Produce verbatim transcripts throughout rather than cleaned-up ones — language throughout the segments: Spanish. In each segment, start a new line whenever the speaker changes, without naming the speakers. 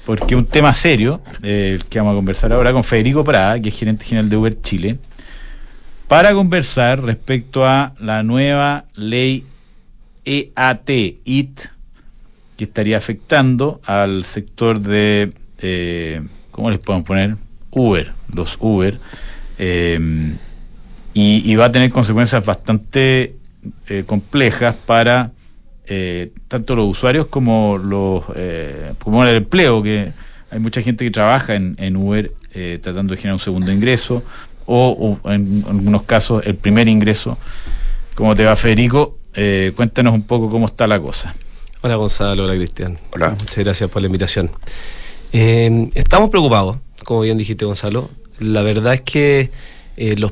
porque un tema serio, eh, el que vamos a conversar ahora con Federico Prada, que es gerente general de Uber Chile, para conversar respecto a la nueva ley E A T, I T, que estaría afectando al sector de, eh, ¿cómo les podemos poner? Uber, los Uber, eh, y, y va a tener consecuencias bastante eh, complejas para eh, tanto los usuarios como los eh, como el empleo, que hay mucha gente que trabaja en, en Uber eh, tratando de generar un segundo ingreso o, o en, en algunos casos el primer ingreso. ¿Cómo te va, Federico? Eh, cuéntanos un poco cómo está la cosa.
Hola, Gonzalo, hola, Cristian.
Hola.
Muchas gracias por la invitación. Eh, estamos preocupados, como bien dijiste, Gonzalo. La verdad es que eh, los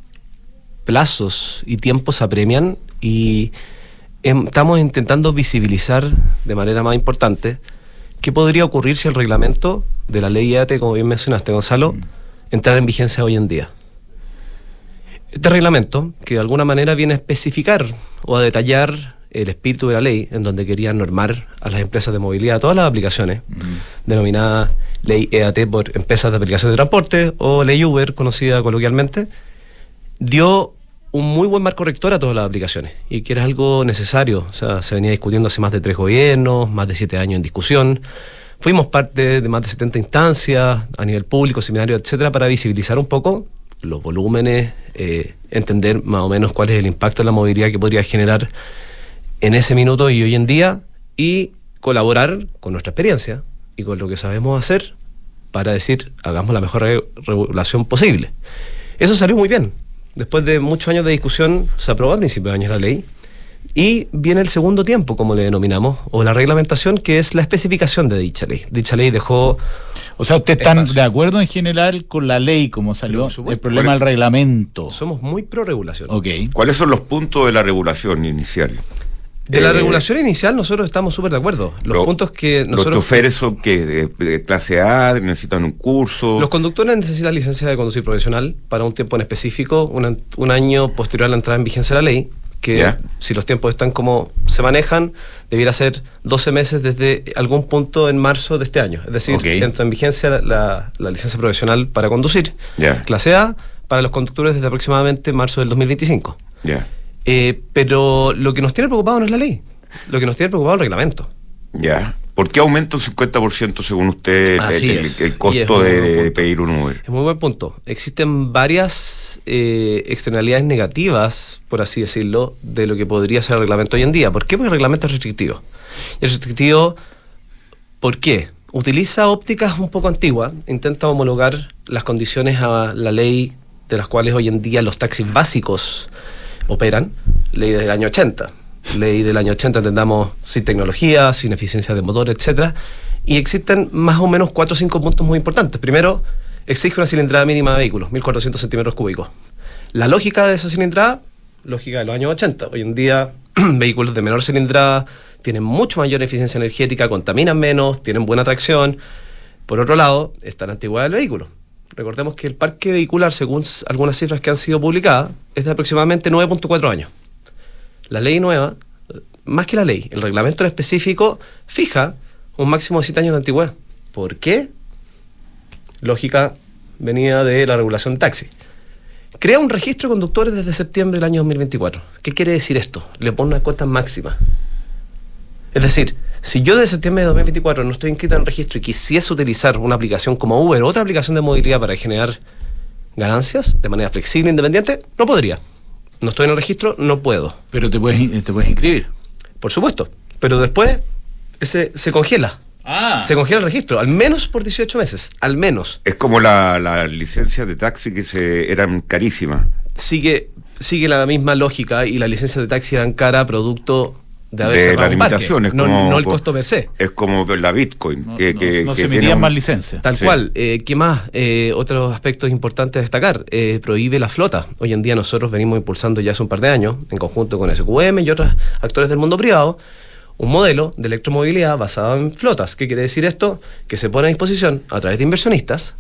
plazos y tiempos apremian y eh, estamos intentando visibilizar de manera más importante qué podría ocurrir si el reglamento de la ley E A T, como bien mencionaste, Gonzalo, mm. entrara en vigencia hoy en día. Este reglamento, que de alguna manera viene a especificar o a detallar el espíritu de la ley, en donde querían normar a las empresas de movilidad, todas las aplicaciones, mm. denominada ley E A T por empresas de aplicaciones de transporte, o ley Uber, conocida coloquialmente, dio un muy buen marco rector a todas las aplicaciones, y que era algo necesario. O sea, se venía discutiendo hace más de tres gobiernos, más de siete años en discusión. Fuimos parte de más de setenta instancias a nivel público, seminarios, etcétera, para visibilizar un poco los volúmenes, eh, entender más o menos cuál es el impacto de la movilidad que podría generar en ese minuto y hoy en día, y colaborar con nuestra experiencia y con lo que sabemos hacer para decir, hagamos la mejor re- regulación posible. Eso salió muy bien. Después de muchos años de discusión, se aprobó a principios de años la ley, y viene el segundo tiempo, como le denominamos, o la reglamentación, que es la especificación de dicha ley. Dicha ley dejó...
O sea, ¿ustedes están de acuerdo en general con la ley como salió? El problema del reglamento.
Somos muy pro regulación.
Okay.
¿Cuáles son los puntos de la regulación inicial?
De la
eh,
regulación inicial nosotros estamos súper de acuerdo. Los lo, puntos que nosotros...
¿Los choferes son que de clase A, necesitan un curso?
Los conductores necesitan licencia de conducir profesional para un tiempo en específico, una, un año posterior a la entrada en vigencia de la ley, que yeah. si los tiempos están como se manejan, debiera ser doce meses desde algún punto en marzo de este año. Es decir, okay. entra en vigencia la, la, la licencia profesional para conducir,
yeah.
clase A, para los conductores desde aproximadamente marzo del dos mil veinticinco.
Yeah.
Eh, pero lo que nos tiene preocupado no es la ley, lo que nos tiene preocupado es el reglamento.
Ya. Yeah. ¿Por qué aumenta un cincuenta por ciento según usted el, el, el costo de, de pedir un Uber?
Es muy buen punto. Existen varias eh, externalidades negativas, por así decirlo, de lo que podría ser el reglamento hoy en día. ¿Por qué? Porque el reglamento es restrictivo. Y es restrictivo, ¿por qué? Utiliza ópticas un poco antiguas, intenta homologar las condiciones a la ley de las cuales hoy en día los taxis básicos operan, ley del año ochenta. Ley del año ochenta, entendamos, sin tecnología, sin eficiencia de motor, etcétera. Y existen más o menos cuatro o cinco puntos muy importantes. Primero, exige una cilindrada mínima de vehículos, mil cuatrocientos centímetros cúbicos. La lógica de esa cilindrada, lógica de los años ochenta. Hoy en día, vehículos de menor cilindrada tienen mucho mayor eficiencia energética, contaminan menos, tienen buena tracción. Por otro lado, está la antigüedad del vehículo. Recordemos que el parque vehicular, según algunas cifras que han sido publicadas, es de aproximadamente nueve punto cuatro años. La ley nueva, más que la ley, el reglamento en específico fija un máximo de siete años de antigüedad. ¿Por qué? Lógica venida de la regulación de taxi. Crea un registro de conductores desde septiembre del año dos mil veinticuatro. ¿Qué quiere decir esto? Le pone una cuota máxima. Es decir, si yo desde septiembre de dos mil veinticuatro no estoy inscrito en el registro y quisiese utilizar una aplicación como Uber o otra aplicación de movilidad para generar ganancias de manera flexible e independiente, no podría. No estoy en el registro, no puedo.
Pero te puedes, te puedes inscribir.
Por supuesto. Pero después ese, se congela.
Ah.
Se congela el registro, al menos por dieciocho meses. Al menos.
Es como la, la licencia de taxi que se eran carísimas.
Sigue, sigue la misma lógica, y las licencias de taxi eran cara producto de haber
de
cerrado
las
un parque.
limitaciones,
no,
como,
no el costo per se.
Es como la Bitcoin.
No,
que,
no,
que,
no
que
se emitían
un...
más licencias.
Tal sí. cual. Eh, ¿Qué más? Eh, otros aspectos importantes a destacar. Eh, prohíbe la flota. Hoy en día nosotros venimos impulsando ya hace un par de años, en conjunto con S Q M y otros actores del mundo privado, un modelo de electromovilidad basado en flotas. ¿Qué quiere decir esto? Que se pone a disposición, a través de inversionistas,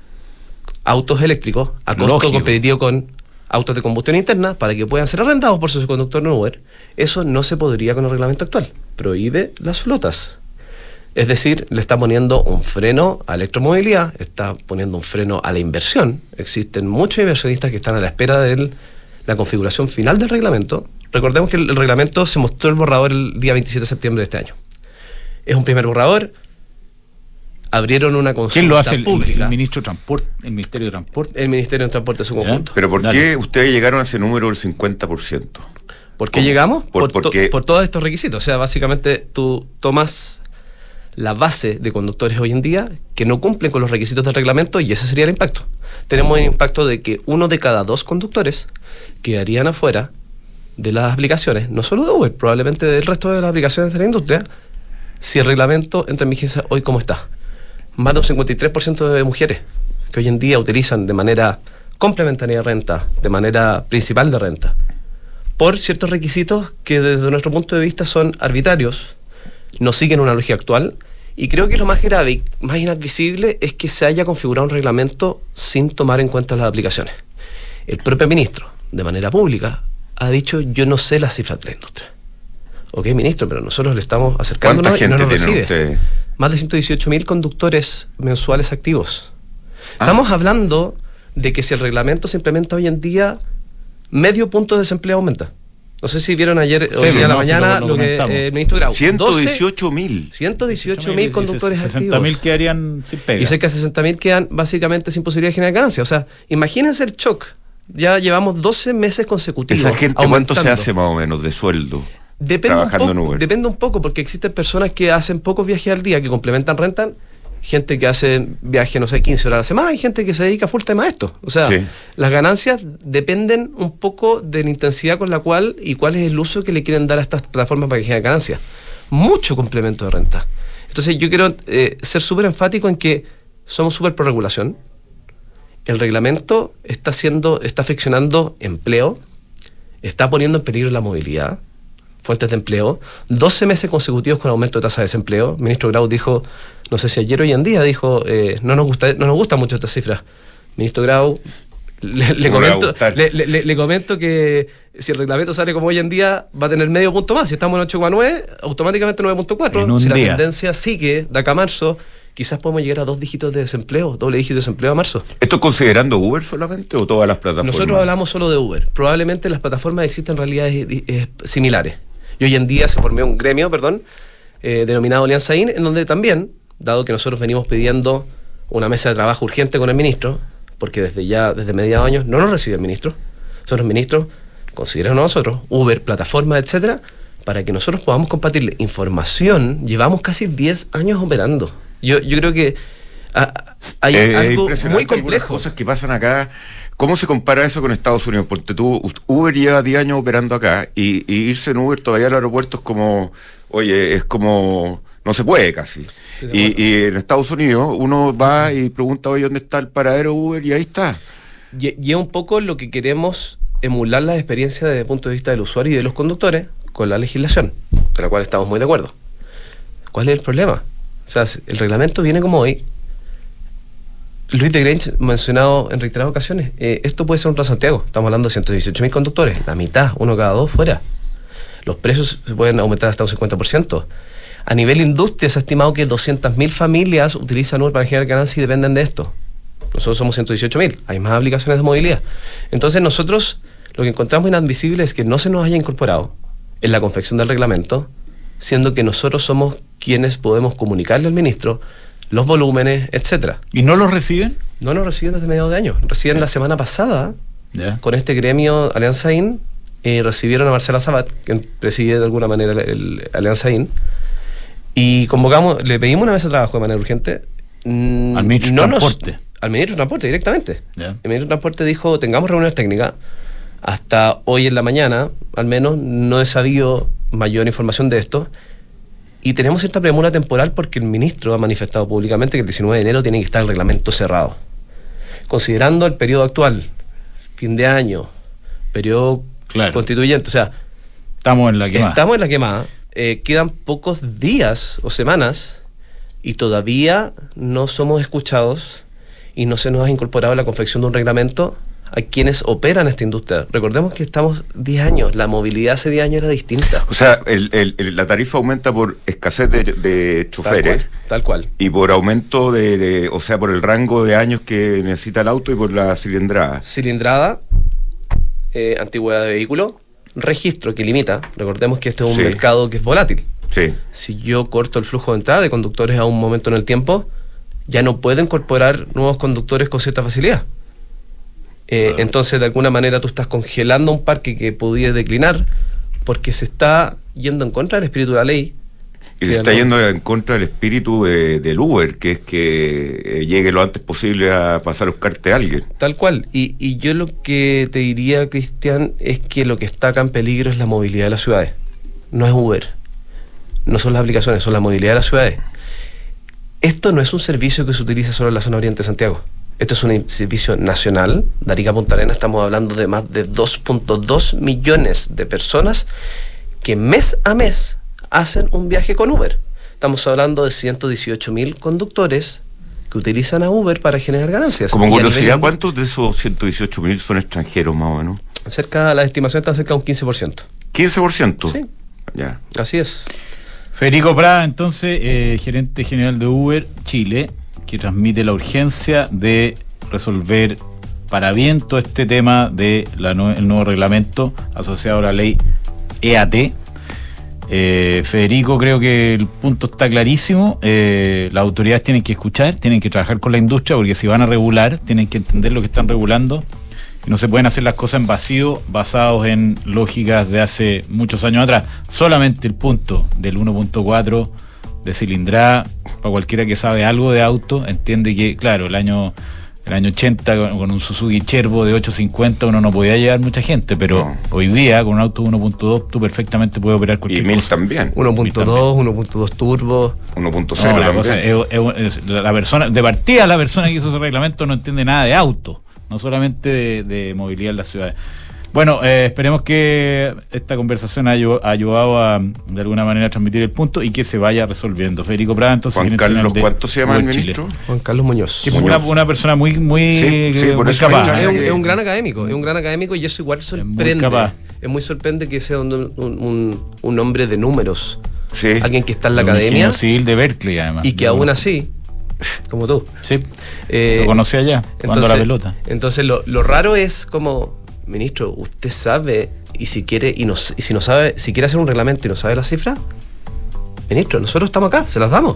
autos eléctricos a costo Lógico. competitivo con autos de combustión interna para que puedan ser arrendados por su conductor en Uber. Eso no se podría con el reglamento actual. Prohíbe las flotas. Es decir, le está poniendo un freno a la electromovilidad, está poniendo un freno a la inversión. Existen muchos inversionistas que están a la espera de la configuración final del reglamento. Recordemos que el, el reglamento se mostró el borrador el día veintisiete de septiembre de este año. Es un primer borrador. Abrieron una consulta
¿Quién lo hace el,
pública.
El, ministro de Transporte, el Ministerio de Transporte.
El Ministerio de Transporte en su conjunto.
Pero ¿por
Dale.
qué ustedes llegaron a ese número del cincuenta por ciento?
¿Por qué llegamos?
Por,
por,
por,
to, por todos estos requisitos. O sea, básicamente tú tomas la base de conductores hoy en día que no cumplen con los requisitos del reglamento y ese sería el impacto. Tenemos el impacto de que uno de cada dos conductores quedarían afuera de las aplicaciones, no solo de Uber, probablemente del resto de las aplicaciones de la industria, si el reglamento entra en vigencia hoy como está. Más de un cincuenta y tres por ciento de mujeres que hoy en día utilizan de manera complementaria de renta, de manera principal de renta, por ciertos requisitos que desde nuestro punto de vista son arbitrarios, no siguen una lógica actual, y creo que lo más grave y más inadmisible es que se haya configurado un reglamento sin tomar en cuenta las aplicaciones. El propio ministro, de manera pública, ha dicho: yo no sé las cifras de la industria. Ok, ministro, pero nosotros le estamos acercando
¿Cuánta
y no
gente
nos
tienen
recibe.
ustedes?
Más de ciento dieciocho mil conductores mensuales activos. Ah. Estamos hablando de que si el reglamento se implementa hoy en día, medio punto de desempleo aumenta. No sé si vieron ayer,
Sí,
hoy día a la
no,
mañana,
si lo, lo
lo que eh, el ministro Grau.
ciento dieciocho mil.
ciento dieciocho mil conductores activos.
sesenta mil quedarían sin pega.
Y cerca de sesenta mil quedan básicamente sin posibilidad de generar ganancias. O sea, imagínense el shock. Ya llevamos doce meses consecutivos.
¿Esa gente
aumentando.
cuánto se hace más o menos de sueldo?
Depende un,
trabajando
poco,
en Uber.
depende un poco, porque existen personas que hacen pocos viajes al día, que complementan, rentan, gente que hace viajes, no sé, quince horas a la semana, y gente que se dedica full time a esto. O sea,
Sí.
las ganancias dependen un poco de la intensidad con la cual y cuál es el uso que le quieren dar a estas plataformas para que generen ganancias. Mucho complemento de renta. Entonces yo quiero eh, ser súper enfático en que somos súper pro regulación. El reglamento está haciendo, está friccionando empleo, está poniendo en peligro la movilidad, fuentes de empleo, doce meses consecutivos con aumento de tasa de desempleo. El ministro Grau dijo, no sé si ayer o hoy en día, dijo, eh, no nos gusta, no nos gustan mucho estas cifras. Ministro Grau, le, le,
No
comento,
le,
le, le, le comento que si el reglamento sale como hoy en día, va a tener medio punto más. Si estamos en ocho coma nueve, automáticamente nueve punto cuatro. Si la
día.
tendencia sigue de acá a marzo, quizás podemos llegar a dos dígitos de desempleo, doble dígito de desempleo a marzo.
¿Esto considerando Uber solamente o todas las plataformas?
Nosotros hablamos solo de Uber. Probablemente las plataformas existen realidades eh, similares. Y hoy en día se formó un gremio, perdón, eh, denominado Alianza I N, en donde también, dado que nosotros venimos pidiendo una mesa de trabajo urgente con el ministro, porque desde ya, desde mediados de años, no nos recibe el ministro. Nosotros, ministros, consideran a nosotros, Uber, plataformas, etcétera, para que nosotros podamos compartirle información. Llevamos casi diez años operando. Yo, yo creo que a, hay
eh,
algo muy complejo.
Cosas que pasan acá. ¿Cómo se compara eso con Estados Unidos? Porque tú, Uber lleva diez años operando acá y, y irse en Uber todavía al aeropuerto es como, oye, es como, no se puede casi. Y, y en Estados Unidos uno va y pregunta, oye, ¿dónde está el paradero Uber? Y ahí está.
Y, y es un poco lo que queremos emular la experiencia desde el punto de vista del usuario y de los conductores con la legislación, con la cual estamos muy de acuerdo. ¿Cuál es el problema? O sea, el reglamento viene como hoy. Luis de Grange mencionado en reiteradas ocasiones, eh, esto puede ser un Transantiago. Estamos hablando de ciento dieciocho mil conductores, la mitad, uno cada dos fuera. Los precios se pueden aumentar hasta un cincuenta por ciento. A nivel industria se ha estimado que doscientas mil familias utilizan Uber para generar ganancias y dependen de esto. Nosotros somos ciento dieciocho mil, hay más aplicaciones de movilidad. Entonces nosotros lo que encontramos inadmisible es que no se nos haya incorporado en la confección del reglamento, siendo que nosotros somos quienes podemos comunicarle al ministro los volúmenes, etcétera.
¿Y no los reciben?
No nos reciben desde mediados de año. Reciben yeah. la semana pasada,
yeah.
con este gremio Alianza I N, eh, recibieron a Marcela Sabat, que preside de alguna manera el, el Alianza I N, y convocamos, le pedimos una mesa de trabajo de manera urgente.
Mm, al ministro
no
de Transporte.
Nos, al ministro de Transporte, directamente.
Yeah.
El ministro de Transporte dijo, tengamos reuniones técnicas. Hasta hoy en la mañana, al menos, no he sabido mayor información de esto. Y tenemos esta premura temporal porque el ministro ha manifestado públicamente que el diecinueve de enero tiene que estar el reglamento cerrado. Considerando el periodo actual, fin de año, periodo claro. constituyente, o sea,
estamos en la quemada.
Estamos en la quemada, eh, quedan pocos días o semanas y todavía no somos escuchados y no se nos ha incorporado la confección de un reglamento a quienes operan esta industria. Recordemos que estamos diez años, la movilidad hace diez años era distinta.
O sea, el, el, el, la tarifa aumenta por escasez de, de choferes.
Tal cual, tal cual.
Y por aumento de, de, o sea, por el rango de años que necesita el auto y por la cilindrada.
Cilindrada, eh, antigüedad de vehículo, registro que limita. Recordemos que este es un
Sí.
mercado que es volátil.
Sí.
Si yo corto el flujo de entrada de conductores a un momento en el tiempo, ya no puedo incorporar nuevos conductores con cierta facilidad. Eh,
Claro.
Entonces, de alguna manera, tú estás congelando un parque que podía declinar porque se está yendo en contra del espíritu de la ley.
Y se está yendo en contra del espíritu de, del Uber, que es que eh, llegue lo antes posible a pasar a buscarte a alguien.
Tal cual. Y, y yo lo que te diría, Cristian, es que lo que está acá en peligro es la movilidad de las ciudades. No es Uber. No son las aplicaciones, son la movilidad de las ciudades. Esto no es un servicio que se utiliza solo en la zona oriente de Santiago. Esto es un servicio nacional. De Arica a Punta Arenas estamos hablando de más de dos punto dos millones de personas que mes a mes hacen un viaje con Uber. Estamos hablando de ciento dieciocho mil conductores que utilizan a Uber para generar ganancias.
Como
Y a
curiosidad,
nivel-
¿cuántos de esos ciento dieciocho mil son extranjeros más o menos?
Cerca, las estimaciones están cerca de un quince por ciento.
¿quince por ciento?
Sí.
Ya.
Así es.
Federico Prada, entonces, eh, gerente general de Uber Chile, que transmite la urgencia de resolver para bien todo este tema del nuevo reglamento asociado a la ley E A T. Eh, Federico, creo que el punto está clarísimo. Eh, las autoridades tienen que escuchar, tienen que trabajar con la industria, porque si van a regular, tienen que entender lo que están regulando. Y no se pueden hacer las cosas en vacío, basados en lógicas de hace muchos años atrás. Solamente el punto del uno punto cuatro de cilindrada, para cualquiera que sabe algo de auto, entiende que, claro, el año el año ochenta con, con un Suzuki Chervo de ochocientos cincuenta uno no podía llevar mucha gente, pero
No.
hoy día con un auto uno punto dos tú perfectamente puedes operar
Y
cualquier
mil
cosa.
también.
uno punto dos, uno punto dos turbo.
uno punto
No,
cero
la
también.
cosa es- es- es- la persona, de partida la persona que hizo ese reglamento no entiende nada de auto, no solamente de, de movilidad en las ciudades. Bueno, eh, esperemos que esta conversación haya ayu- ayudado a, de alguna manera, a transmitir el punto y que se vaya resolviendo. Federico Prada, entonces,
Juan
gerente general
Carlos,
de
¿cuánto se llama el
Uber Chile.
ministro?
Juan Carlos Muñoz.
Que es
Muñoz.
una, una persona muy, muy,
Sí, sí, por
muy
eso
capaz.
me
Es un,
que-
es un gran académico, es un gran académico y eso igual
muy
sorprende.
capaz.
Es muy sorprendente que sea un, un, un- un hombre de números,
Sí.
alguien que está en la
Un
academia
ingeniero civil de Berkeley, además.
y que
Yo
aún
lo-
así, como tú,
Sí,
eh,
lo conocí allá, jugando a la pelota.
Entonces lo, lo raro es como, ministro, usted sabe y si quiere y, no, y si no sabe, si quiere hacer un reglamento y no sabe la cifra, ministro, nosotros estamos acá, se las damos.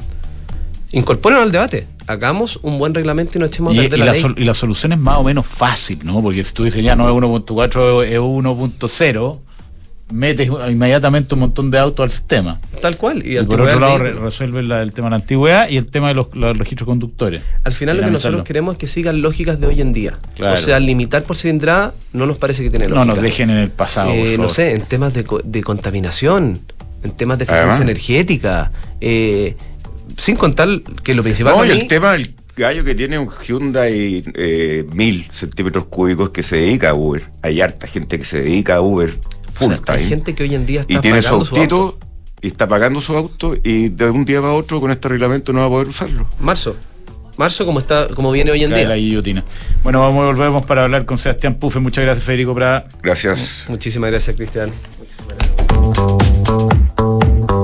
Incorpórenlo al debate, hagamos un buen reglamento y no echemos a
Y,
perder
y
la
la
ley.
sol- y la solución es más o menos fácil, ¿no? Porque si tú dices ya no es uno punto cuatro, es uno punto cero, metes inmediatamente un montón de autos al sistema.
Tal cual. Y,
Y,
al
por
tirar
otro
el
lado
vehículo.
re- resuelven la- el tema de la antigüedad y el tema de los, los registros conductores.
Al final lo que
Dinamizarlo.
nosotros queremos es que sigan lógicas de hoy en día.
Claro.
O sea, limitar por cilindrada no nos parece que tiene
No
lógica.
nos dejen en el pasado, por
Eh,
favor.
no sé, en temas de, co- de contaminación, en temas de eficiencia
Además.
energética, eh, sin contar que lo principal
No,
para
y
mí-
el tema del gallo que tiene un Hyundai eh, mil centímetros cúbicos que se dedica a Uber. Hay harta gente que se dedica a Uber
o
full
sea,
time.
hay gente que hoy en día está
y tiene su
pagando su
autito
auto.
y está pagando su auto y de un día para otro con este reglamento no va a poder usarlo.
Marzo. Marzo como está, como viene hoy en
Cae
día.
la guillotina. Bueno, vamos, volvemos para hablar con Sebastián Pufe. Muchas gracias, Federico Prada.
Gracias.
Muchísimas gracias, Cristian. Muchísimas gracias.